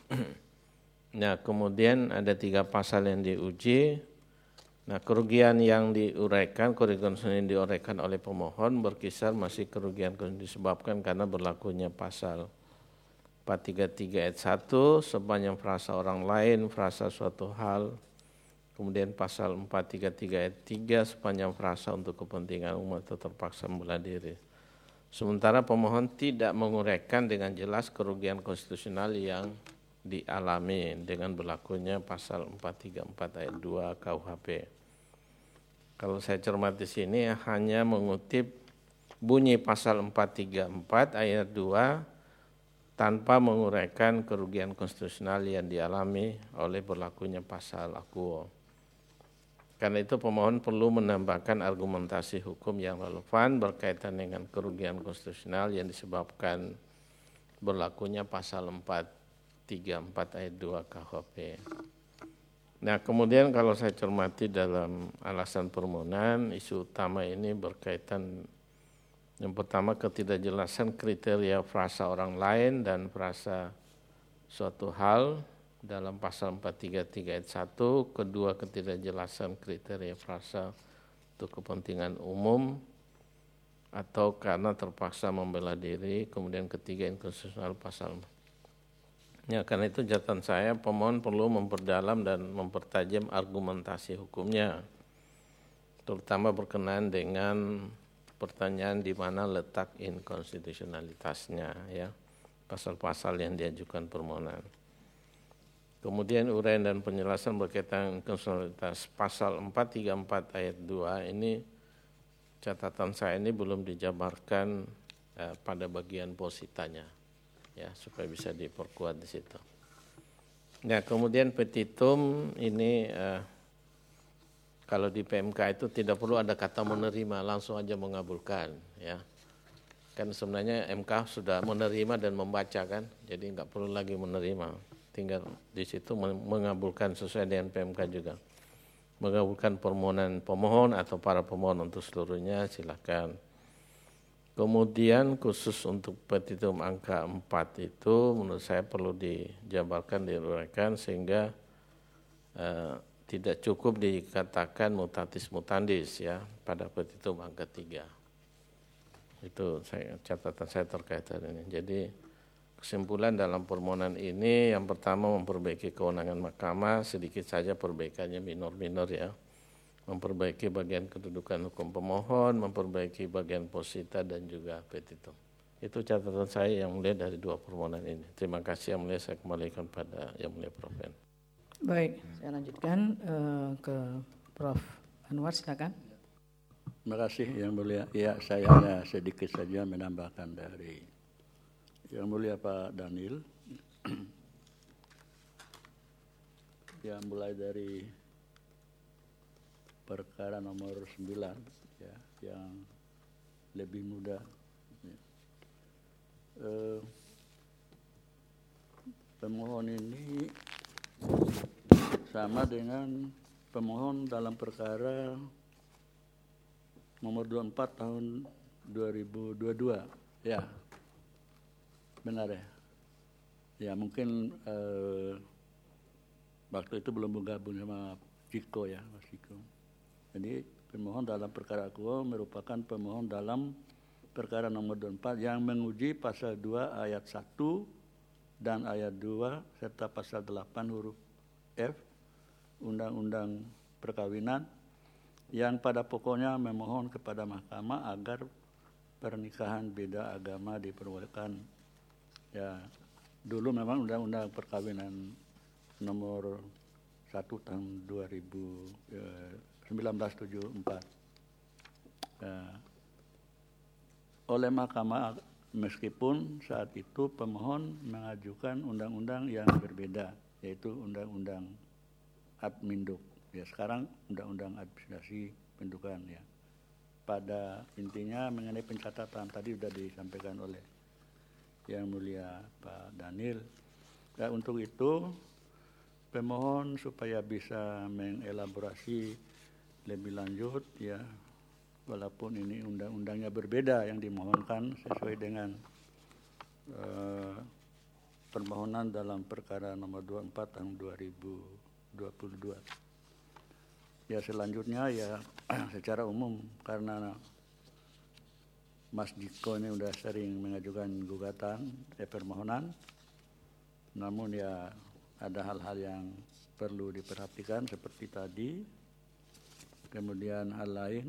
Nah, kemudian ada tiga pasal yang diuji. Nah, kerugian yang diuraikan, kerugian yang diuraikan oleh pemohon berkisar masih kerugian yang disebabkan karena berlakunya pasal empat tiga tiga ayat satu sepanjang frasa orang lain, frasa suatu hal. Kemudian pasal empat tiga tiga ayat tiga sepanjang frasa untuk kepentingan umum atau terpaksa membela diri. Sementara pemohon tidak menguraikan dengan jelas kerugian konstitusional yang dialami dengan berlakunya pasal empat tiga empat ayat dua K U H P. Kalau saya cermati sini hanya mengutip bunyi pasal empat tiga empat ayat dua tanpa menguraikan kerugian konstitusional yang dialami oleh berlakunya pasal akuo. Karena itu pemohon perlu menambahkan argumentasi hukum yang relevan berkaitan dengan kerugian konstitusional yang disebabkan berlakunya pasal empat tiga empat ayat dua K U H P. Nah, kemudian kalau saya cermati dalam alasan permohonan, isu utama ini berkaitan yang pertama ketidakjelasan kriteria frasa orang lain dan frasa suatu hal dalam pasal empat tiga tiga ayat satu, kedua ketidakjelasan kriteria frasa untuk kepentingan umum atau karena terpaksa membela diri, kemudian ketiga inkonstitusional pasal. Ya, karena itu catatan saya pemohon perlu memperdalam dan mempertajam argumentasi hukumnya, terutama berkenaan dengan pertanyaan di mana letak inkonstitusionalitasnya ya, pasal-pasal yang diajukan permohonan. Kemudian uraian dan penjelasan berkaitan konstitusionalitas pasal empat tiga empat ayat dua ini catatan saya ini belum dijabarkan eh, pada bagian positanya ya, supaya bisa diperkuat di situ. Nah, kemudian petitum ini eh, kalau di P M K itu tidak perlu ada kata menerima, langsung aja mengabulkan ya. Kan sebenarnya M K sudah menerima dan membaca kan, jadi nggak perlu lagi menerima, tinggal di situ mengabulkan sesuai dengan P M K juga. Mengabulkan permohonan pemohon atau para pemohon untuk seluruhnya silakan. Kemudian khusus untuk petitum angka empat itu menurut saya perlu dijabarkan, diuraikan sehingga eh, tidak cukup dikatakan mutatis mutandis ya pada petitum angka tiga. Itu saya, catatan saya terkait hal ini. Jadi kesimpulan dalam permohonan ini yang pertama memperbaiki kewenangan mahkamah, sedikit saja perbaikannya minor-minor ya. Memperbaiki bagian kedudukan hukum pemohon, memperbaiki bagian posita dan juga petitum. Itu catatan saya yang mulia dari dua permohonan ini. Terima kasih yang mulia, saya kembalikan pada yang mulia Prof Ben. Baik, saya lanjutkan uh, ke Prof Anwar, silakan. Terima kasih yang mulia. Ya, saya hanya sedikit saja menambahkan dari yang mulia Pak Daniel. Ya, mulai dari perkara nomor sembilan ya, yang lebih mudah. Ya. Eh, pemohon ini sama dengan pemohon dalam perkara nomor dua puluh empat tahun dua ribu dua puluh dua. Ya, benar ya. Ya mungkin eh, waktu itu belum bergabung sama Ciko ya, Mas Ciko. Jadi pemohon dalam perkara akuo merupakan pemohon dalam perkara nomor dua puluh empat yang menguji pasal dua ayat satu dan ayat dua serta pasal delapan huruf F Undang-Undang Perkawinan yang pada pokoknya memohon kepada mahkamah agar pernikahan beda agama diperbolehkan. Ya, dulu memang Undang-Undang Perkawinan nomor satu tahun dua ribu sembilan belas tujuh puluh empat. Ya, oleh mahkamah meskipun saat itu pemohon mengajukan undang-undang yang berbeda, yaitu Undang-Undang Adminduk. Ya, sekarang Undang-Undang Administrasi Pendudukan ya. Pada intinya mengenai pencatatan tadi sudah disampaikan oleh Yang Mulia Pak Daniel. Ya, untuk itu pemohon supaya bisa mengelaborasi lebih lanjut ya, walaupun ini undang-undangnya berbeda yang dimohonkan sesuai dengan uh, permohonan dalam perkara nomor dua puluh empat tahun dua ribu dua puluh dua. Ya selanjutnya ya secara umum karena Mas Diko ini sudah sering mengajukan gugatan eh, permohonan, namun ya ada hal-hal yang perlu diperhatikan seperti tadi. Kemudian hal lain,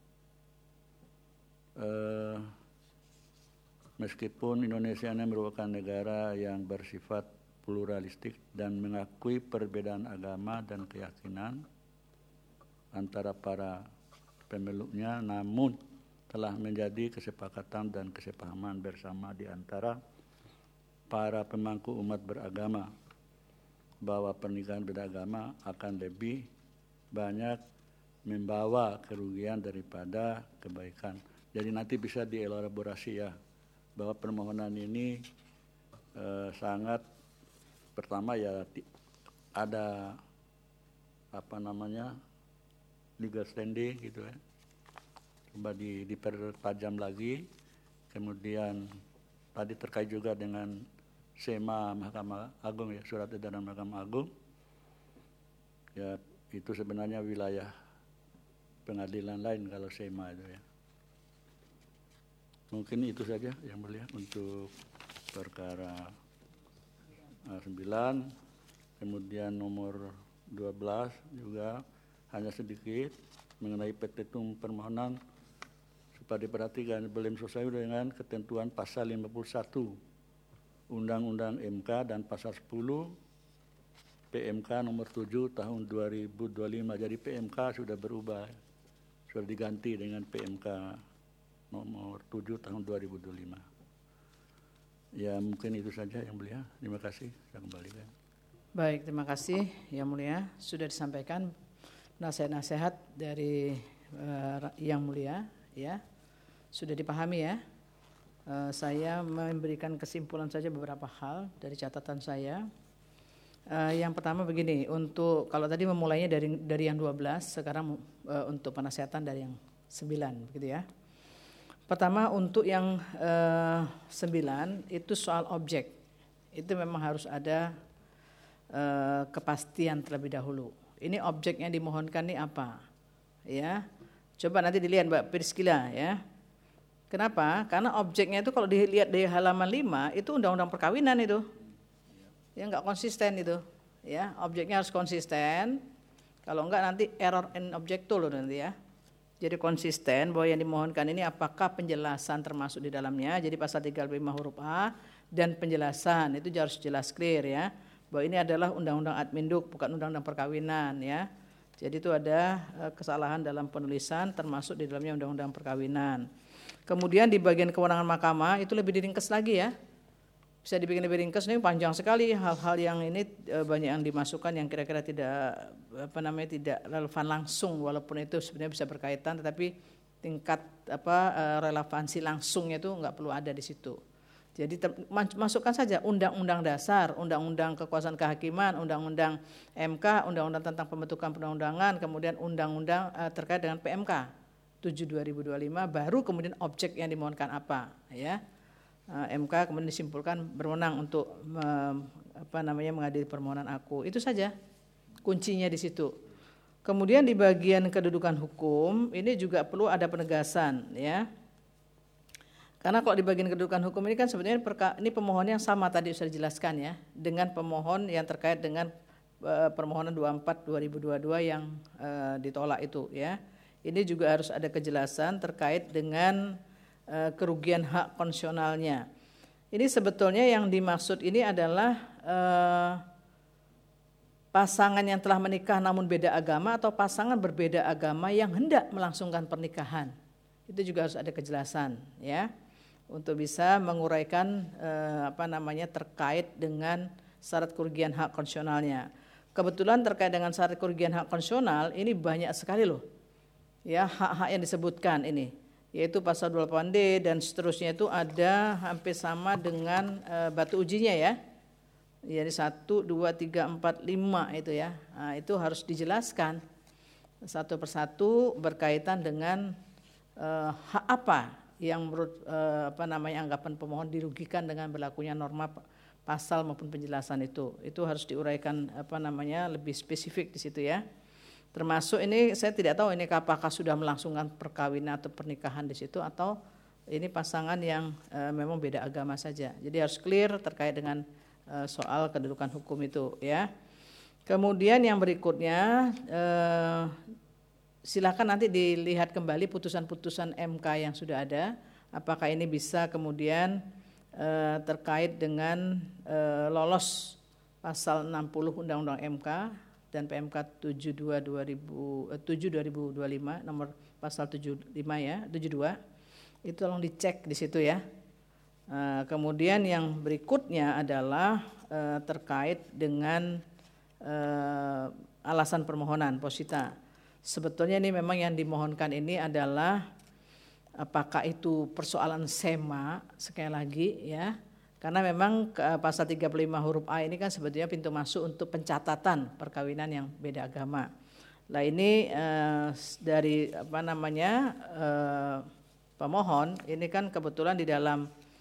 eh, meskipun Indonesia ini merupakan negara yang bersifat pluralistik dan mengakui perbedaan agama dan keyakinan antara para pemeluknya, namun telah menjadi kesepakatan dan kesepahaman bersama di antara para pemangku umat beragama bahwa pernikahan beda agama akan lebih banyak membawa kerugian daripada kebaikan. Jadi nanti bisa dielaborasi ya bahwa permohonan ini eh, sangat pertama ya ada apa namanya legal standing gitu ya. Coba di, dipertajam lagi. Kemudian tadi terkait juga dengan SEMA Mahkamah Agung ya, surat edaran Mahkamah Agung. Ya itu sebenarnya wilayah pengadilan lain kalau SEMA itu ya. Mungkin itu saja yang mulia untuk perkara uh, sembilan, kemudian nomor dua belas juga hanya sedikit mengenai petitum permohonan supaya diperhatikan belum sesuai dengan ketentuan pasal lima puluh satu Undang-Undang M K dan pasal sepuluh P M K nomor tujuh tahun dua ribu dua puluh lima. Jadi P M K sudah berubah, sudah diganti dengan P M K nomor tujuh tahun dua ribu dua puluh lima. Ya mungkin itu saja yang mulia. Terima kasih. Saya kembalikan. Baik, terima kasih yang mulia. Sudah disampaikan nasihat-nasihat dari uh, yang mulia, ya sudah dipahami ya. Uh, saya memberikan kesimpulan saja beberapa hal dari catatan saya. Uh, yang pertama begini, untuk kalau tadi memulainya dari dari yang dua belas, sekarang uh, untuk penasihatan dari yang sembilan, begitu ya. Pertama untuk yang eh, sembilan itu soal objek, itu memang harus ada eh, kepastian terlebih dahulu. Ini objek yang dimohonkan ini apa? Ya, coba nanti dilihat Mbak Priscila ya. Kenapa? Karena objeknya itu kalau dilihat di halaman lima itu undang-undang perkawinan itu, ya nggak konsisten itu. Ya, objeknya harus konsisten. Kalau enggak nanti error in objecto loh nanti ya. Jadi konsisten bahwa yang dimohonkan ini apakah penjelasan termasuk di dalamnya. Jadi pasal tiga puluh lima huruf A dan penjelasan itu harus jelas clear ya. Bahwa ini adalah undang-undang adminduk bukan undang-undang perkawinan ya. Jadi itu ada kesalahan dalam penulisan termasuk di dalamnya undang-undang perkawinan. Kemudian di bagian kewenangan mahkamah itu lebih diringkas lagi ya. Bisa dibikin lebih ringkas, ini panjang sekali hal-hal yang ini banyak yang dimasukkan yang kira-kira tidak apa namanya tidak relevan langsung walaupun itu sebenarnya bisa berkaitan tetapi tingkat apa relevansi langsungnya itu enggak perlu ada di situ. Jadi ter, masukkan saja undang-undang dasar, undang-undang kekuasaan kehakiman, undang-undang M K, undang-undang tentang pembentukan perundang-undangan, kemudian undang-undang uh, terkait dengan P M K tujuh dua ribu dua puluh lima baru kemudian objek yang dimohonkan apa ya. M K kemudian disimpulkan berwenang untuk me, apa namanya mengadili permohonan aku. Itu saja kuncinya di situ. Kemudian di bagian kedudukan hukum ini juga perlu ada penegasan ya. Karena kalau di bagian kedudukan hukum ini kan sebenarnya perka, ini pemohon yang sama tadi sudah dijelaskan ya dengan pemohon yang terkait dengan uh, permohonan dua puluh empat dua ribu dua puluh dua yang uh, ditolak itu ya. Ini juga harus ada kejelasan terkait dengan kerugian hak konstitusionalnya. Ini sebetulnya yang dimaksud ini adalah eh, pasangan yang telah menikah namun beda agama atau pasangan berbeda agama yang hendak melangsungkan pernikahan. Itu juga harus ada kejelasan ya untuk bisa menguraikan eh, apa namanya terkait dengan syarat kerugian hak konstitusionalnya. Kebetulan terkait dengan syarat kerugian hak konstitusional ini banyak sekali loh. Ya, hak-hak yang disebutkan ini yaitu pasal dua puluh delapan D dan seterusnya itu ada hampir sama dengan e, batu ujinya ya. Jadi satu, dua, tiga, empat, lima itu ya. Nah, itu harus dijelaskan satu persatu berkaitan dengan e, hak apa yang menurut e, apa namanya anggapan pemohon dirugikan dengan berlakunya norma pasal maupun penjelasan itu. Itu harus diuraikan apa namanya lebih spesifik di situ ya. Termasuk ini saya tidak tahu ini apakah sudah melangsungkan perkawinan atau pernikahan di situ atau ini pasangan yang e, memang beda agama saja. Jadi harus clear terkait dengan e, soal kedudukan hukum itu ya. Kemudian yang berikutnya e, silakan nanti dilihat kembali putusan-putusan M K yang sudah ada. Apakah ini bisa kemudian e, terkait dengan e, lolos pasal enam puluh Undang-Undang M K dan P M K tujuh dua dua ribu dua puluh lima nomor pasal tujuh puluh lima ya, tujuh puluh dua. Itu tolong dicek di situ ya. Uh, kemudian yang berikutnya adalah uh, terkait dengan uh, alasan permohonan posita. Sebetulnya ini memang yang dimohonkan ini adalah apakah itu persoalan sema sekali lagi ya. Karena memang pasal tiga puluh lima huruf A ini kan sebetulnya pintu masuk untuk pencatatan perkawinan yang beda agama. Nah ini eh, dari apa namanya eh, pemohon ini kan kebetulan di dalam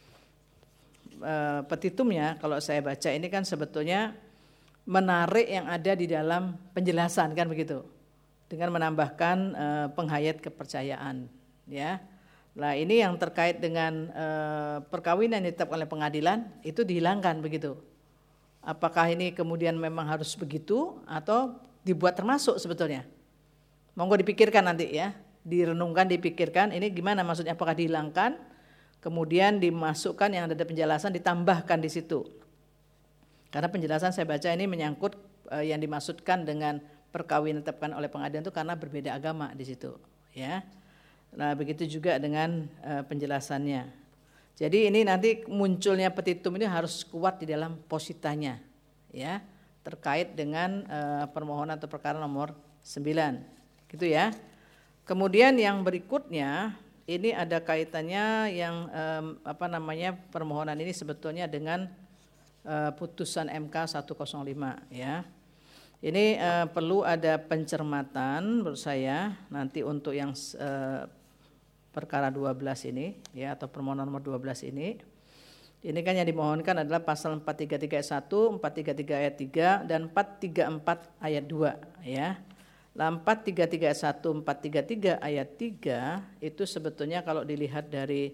eh, petitumnya kalau saya baca ini kan sebetulnya menarik yang ada di dalam penjelasan kan begitu. Dengan menambahkan eh, penghayat kepercayaan ya. Nah ini yang terkait dengan e, perkawinan yang ditetapkan oleh pengadilan itu dihilangkan begitu. Apakah ini kemudian memang harus begitu atau dibuat termasuk sebetulnya? Monggo dipikirkan nanti ya, direnungkan, dipikirkan ini gimana maksudnya apakah dihilangkan, kemudian dimasukkan yang ada penjelasan ditambahkan di situ. Karena penjelasan saya baca ini menyangkut e, yang dimaksudkan dengan perkawinan ditetapkan oleh pengadilan itu karena berbeda agama di situ ya. Nah begitu juga dengan uh, penjelasannya. Jadi ini nanti munculnya petitum ini harus kuat di dalam positanya, ya terkait dengan uh, permohonan atau perkara nomor sembilan, gitu ya. Kemudian yang berikutnya ini ada kaitannya yang um, apa namanya permohonan ini sebetulnya dengan uh, putusan M K seratus lima, ya. Ini uh, perlu ada pencermatan menurut saya nanti untuk yang uh, perkara dua belas ini ya, atau permohonan nomor dua belas ini. Ini kan yang dimohonkan adalah pasal empat tiga tiga ayat satu, empat tiga tiga ayat tiga dan empat tiga empat ayat dua ya. Lah empat tiga tiga ayat satu, empat tiga tiga ayat tiga itu sebetulnya kalau dilihat dari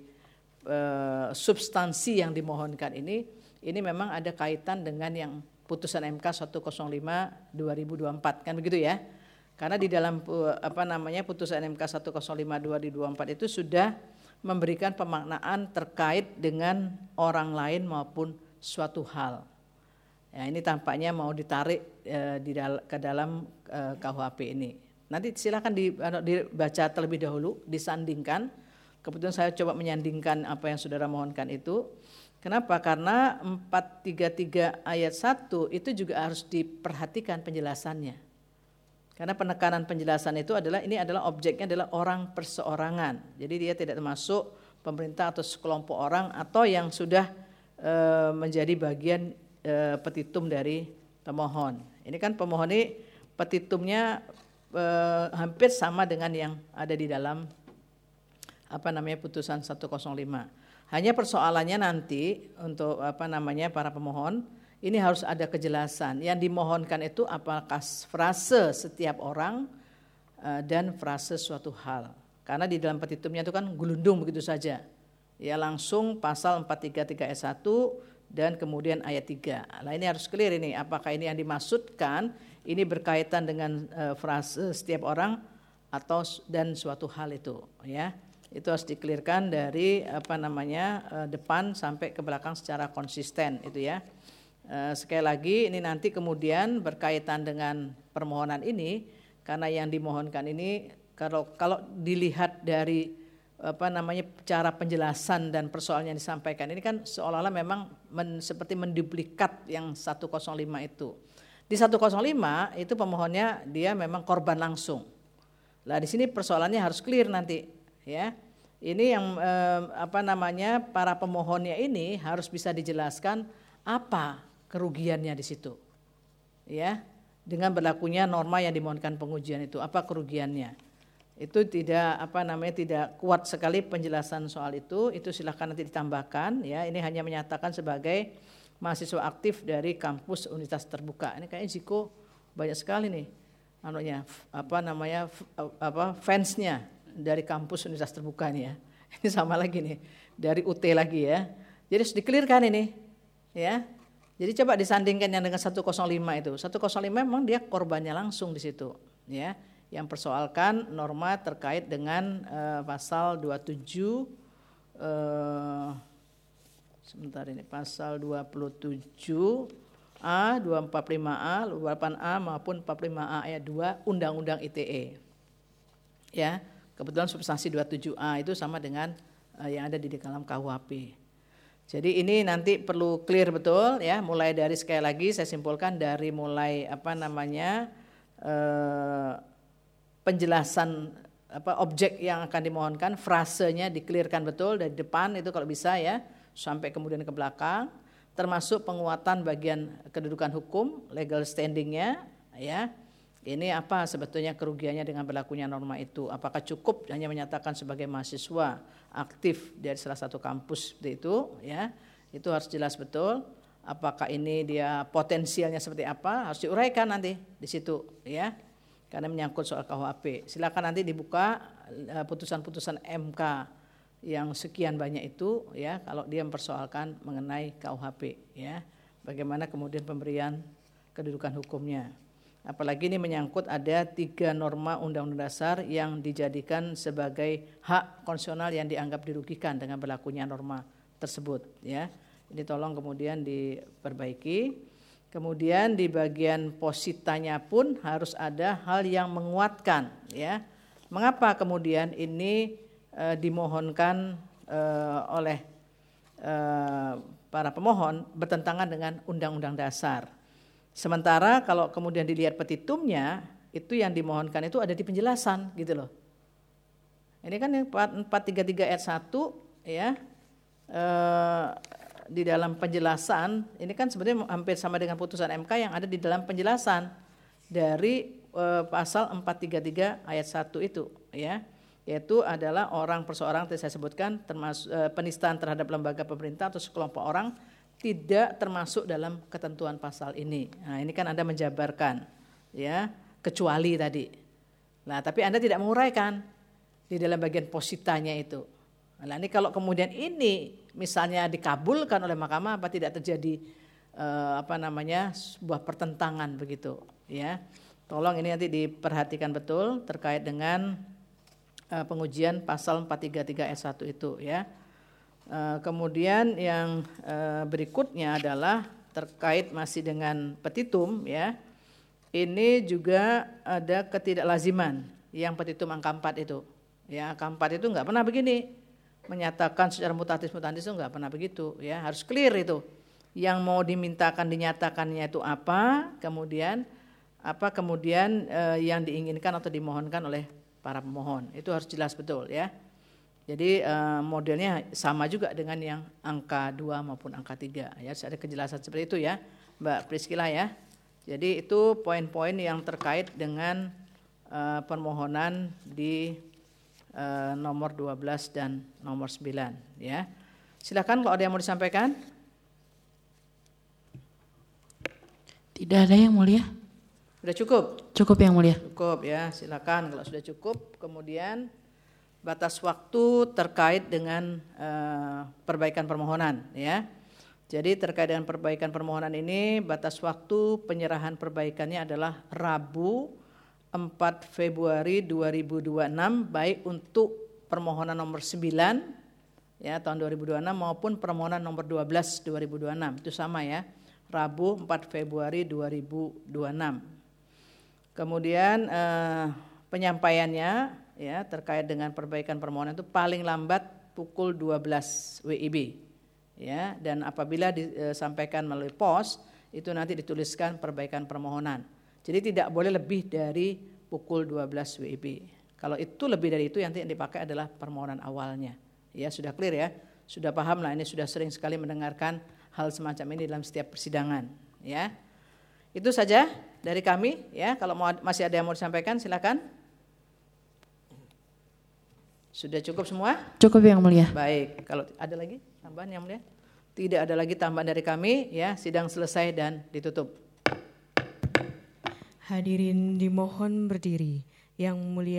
uh, substansi yang dimohonkan ini, ini memang ada kaitan dengan yang putusan M K seratus lima dua ribu dua puluh empat kan begitu ya. Karena di dalam apa namanya putusan M K seratus lima dua ribu dua puluh empat itu sudah memberikan pemaknaan terkait dengan orang lain maupun suatu hal. Ya, ini tampaknya mau ditarik e, di dal- ke dalam e, K U H P ini. Nanti silakan di, dibaca terlebih dahulu, disandingkan. Kebetulan saya coba menyandingkan apa yang saudara mohonkan itu. Kenapa? Karena empat tiga tiga ayat satu itu juga harus diperhatikan penjelasannya. Karena penekanan penjelasan itu adalah ini adalah objeknya adalah orang perseorangan. Jadi dia tidak termasuk pemerintah atau sekelompok orang atau yang sudah e, menjadi bagian e, petitum dari pemohon. Ini kan pemohon ini petitumnya e, hampir sama dengan yang ada di dalam apa namanya putusan seratus lima. Hanya persoalannya nanti untuk apa namanya para pemohon ini harus ada kejelasan. Yang dimohonkan itu apakah frase setiap orang uh, dan frase suatu hal. Karena di dalam petitumnya itu kan gelundung begitu saja. Ya langsung pasal empat tiga tiga ayat satu dan kemudian ayat tiga. Nah ini harus clear ini. Apakah ini yang dimaksudkan ini berkaitan dengan uh, frase setiap orang atau dan suatu hal itu. Ya itu harus dikelirkan dari apa namanya uh, depan sampai ke belakang secara konsisten itu ya. Uh, sekali lagi ini nanti kemudian berkaitan dengan permohonan ini karena yang dimohonkan ini kalau kalau dilihat dari apa namanya cara penjelasan dan persoalan yang disampaikan ini kan seolah-olah memang men, seperti menduplikat yang seratus lima itu. Di seratus lima itu pemohonnya dia memang korban langsung. Lah di sini persoalannya harus clear nanti ya. Ini yang eh, apa namanya para pemohonnya ini harus bisa dijelaskan apa kerugiannya di situ, ya dengan berlakunya norma yang dimohonkan pengujian itu apa kerugiannya? Itu tidak apa namanya tidak kuat sekali penjelasan soal itu. Itu silakan nanti ditambahkan, ya. Ini hanya menyatakan sebagai mahasiswa aktif dari kampus Universitas Terbuka. Ini kayaknya Ziko banyak sekali nih, anunya apa namanya apa fansnya dari kampus Universitas Terbuka ini ya. Ini sama lagi nih dari U T lagi ya. Jadi harus dikelirkan ini, ya. Jadi coba disandingkan yang dengan seratus lima itu. seratus lima memang dia korbannya langsung di situ, ya. Yang persoalkan norma terkait dengan uh, pasal dua puluh tujuh uh, sebentar ini pasal dua puluh tujuh A, dua ratus empat puluh lima A, dua puluh delapan A maupun empat puluh lima A ayat dua Undang-Undang I T E. Ya, kebetulan substansi dua puluh tujuh A itu sama dengan uh, yang ada di dalam K U H P. Jadi ini nanti perlu clear betul ya, mulai dari sekali lagi saya simpulkan dari mulai apa namanya eh, penjelasan apa objek yang akan dimohonkan, frasenya di-clearkan betul dari depan itu kalau bisa ya, sampai kemudian ke belakang, termasuk penguatan bagian kedudukan hukum, legal standingnya ya. Ini apa sebetulnya kerugiannya dengan berlakunya norma itu? Apakah cukup hanya menyatakan sebagai mahasiswa aktif dari salah satu kampus seperti itu, ya? Itu harus jelas betul. Apakah ini dia potensialnya seperti apa? Harus diuraikan nanti di situ, ya. Karena menyangkut soal K U H P. Silakan nanti dibuka putusan-putusan M K yang sekian banyak itu, ya. Kalau dia mempersoalkan mengenai K U H P, ya. Bagaimana kemudian pemberian kedudukan hukumnya. Apalagi ini menyangkut ada tiga norma Undang-Undang Dasar yang dijadikan sebagai hak konstitusional yang dianggap dirugikan dengan berlakunya norma tersebut. Ya, ini tolong kemudian diperbaiki. Kemudian di bagian positanya pun harus ada hal yang menguatkan. Ya, mengapa kemudian ini e, dimohonkan e, oleh e, para pemohon bertentangan dengan Undang-Undang Dasar? Sementara kalau kemudian dilihat petitumnya, itu yang dimohonkan itu ada di penjelasan gitu loh. Ini kan yang empat tiga tiga ayat satu ya, eh, di dalam penjelasan, ini kan sebenarnya hampir sama dengan putusan M K yang ada di dalam penjelasan dari eh, pasal empat tiga tiga ayat satu itu ya. yaitu adalah orang perseorang tadi saya sebutkan termasuk eh, penistaan terhadap lembaga pemerintah atau sekelompok orang tidak termasuk dalam ketentuan pasal ini. Nah, ini kan Anda menjabarkan, ya, kecuali tadi. Nah, tapi Anda tidak menguraikan di dalam bagian positanya itu. Nah, ini kalau kemudian ini misalnya dikabulkan oleh mahkamah, apa tidak terjadi eh, apa namanya sebuah pertentangan begitu, ya. Tolong ini nanti diperhatikan betul terkait dengan uh, pengujian pasal empat tiga tiga S satu itu, ya. Uh, kemudian yang uh, berikutnya adalah terkait masih dengan petitum, ya. Ini juga ada ketidaklaziman yang petitum angka empat itu. Ya, angka empat itu enggak pernah begini. Menyatakan secara mutatis mutandis itu enggak pernah begitu, ya. Harus clear itu. Yang mau dimintakan dinyatakannya itu apa, kemudian apa kemudian eh, yang diinginkan atau dimohonkan oleh para pemohon. Itu harus jelas betul, ya. Jadi eh, modelnya sama juga dengan yang angka dua maupun angka tiga, ya. Ada kejelasan seperti itu, ya, Mbak Priscila, ya. Jadi itu poin-poin yang terkait dengan eh, permohonan di eh, nomor dua belas dan nomor sembilan, ya. Silakan kalau ada yang mau disampaikan. Tidak ada yang mulia. Sudah cukup? Cukup yang mulia. Cukup, ya, silakan kalau sudah cukup. Kemudian batas waktu terkait dengan uh, perbaikan permohonan, ya. Jadi terkait dengan perbaikan permohonan ini batas waktu penyerahan perbaikannya adalah Rabu empat Februari dua ribu dua puluh enam baik untuk permohonan nomor sembilan, ya, tahun dua ribu dua puluh enam maupun permohonan nomor dua belas dua ribu dua puluh enam. Itu sama, ya. Rabu empat Februari dua ribu dua puluh enam. Kemudian eh, penyampaiannya, ya, terkait dengan perbaikan permohonan itu paling lambat pukul dua belas W I B, ya, dan apabila disampaikan melalui pos itu nanti dituliskan perbaikan permohonan. Jadi tidak boleh lebih dari pukul dua belas W I B. Kalau itu lebih dari itu nanti yang dipakai adalah permohonan awalnya. Ya, sudah clear, ya. Sudah paham lah, ini sudah sering sekali mendengarkan hal semacam ini dalam setiap persidangan, ya. Itu saja dari kami, ya. Kalau mau, masih ada yang mau disampaikan silakan. Sudah cukup semua? Cukup yang mulia. Baik, kalau ada lagi tambahan yang mulia? Tidak ada lagi tambahan dari kami, ya. Sidang selesai dan ditutup. Hadirin dimohon berdiri. Yang mulia